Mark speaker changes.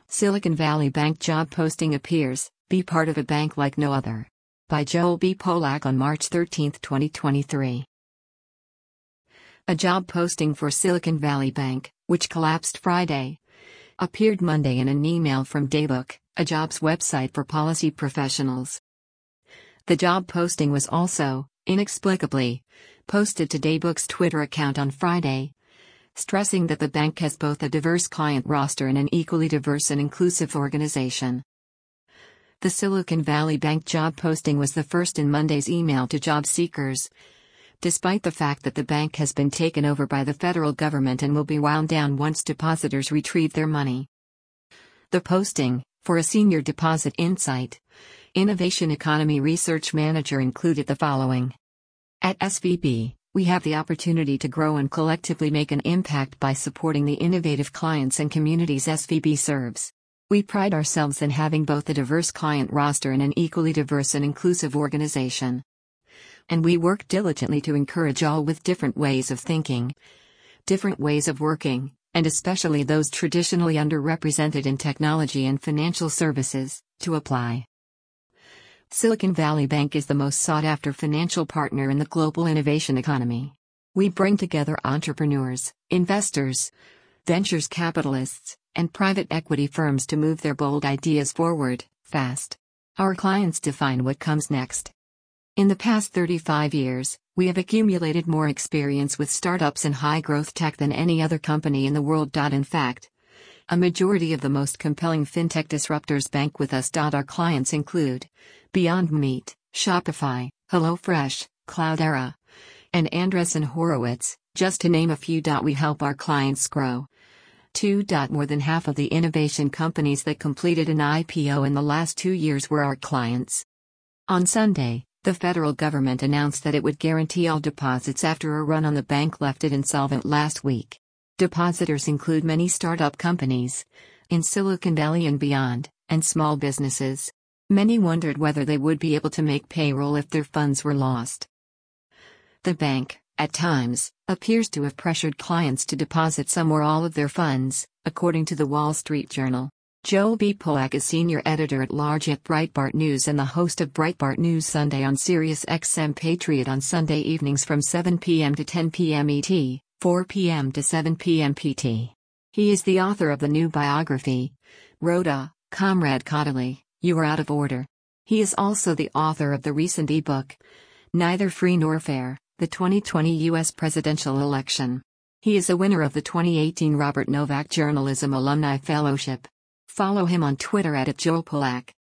Speaker 1: Silicon Valley Bank job posting appears, "Be part of a bank like no other." By Joel B. Polak on March 13, 2023. A job posting for Silicon Valley Bank, which collapsed Friday, appeared Monday in an email from Daybook, a jobs website for policy professionals. The job posting was also, inexplicably, posted to Daybook's Twitter account on Friday, stressing that the bank has both a diverse client roster and an equally diverse and inclusive organization. The Silicon Valley Bank job posting was the first in Monday's email to job seekers, despite the fact that the bank has been taken over by the federal government and will be wound down once depositors retrieve their money. The posting, for a senior deposit insight, Innovation Economy Research Manager, included the following. At SVB, we have the opportunity to grow and collectively make an impact by supporting the innovative clients and communities SVB serves. We pride ourselves in having both a diverse client roster and an equally diverse and inclusive organization. And we work diligently to encourage all with different ways of thinking, different ways of working, and especially those traditionally underrepresented in technology and financial services, to apply. Silicon Valley Bank is the most sought-after financial partner in the global innovation economy. We bring together entrepreneurs, investors, ventures capitalists, and private equity firms to move their bold ideas forward, fast. Our clients define what comes next. In the past 35 years, we have accumulated more experience with startups and high-growth tech than any other company in the world. In fact, a majority of the most compelling fintech disruptors bank with us. Our clients include Beyond Meat, Shopify, HelloFresh, Cloudera, and Andreessen Horowitz, just to name a few. We help our clients grow. More than half of the innovation companies that completed an IPO in the last 2 years were our clients. On Sunday, the federal government announced that it would guarantee all deposits after a run on the bank left it insolvent last week. Depositors include many startup companies in Silicon Valley and beyond, and small businesses. Many wondered whether they would be able to make payroll if their funds were lost. The bank, at times, appears to have pressured clients to deposit some or all of their funds, according to the Wall Street Journal. Joel B. Polak is senior editor-at-large at Breitbart News and the host of Breitbart News Sunday on Sirius XM Patriot on Sunday evenings from 7 p.m. to 10 p.m. ET, 4 p.m. to 7 p.m. PT. He is the author of the new biography, Rhoda, Comrade Caudalie, You Are Out of Order. He is also the author of the recent ebook, Neither Free Nor Fair, the 2020 U.S. Presidential Election. He is a winner of the 2018 Robert Novak Journalism Alumni Fellowship. Follow him on Twitter @JoelPolak.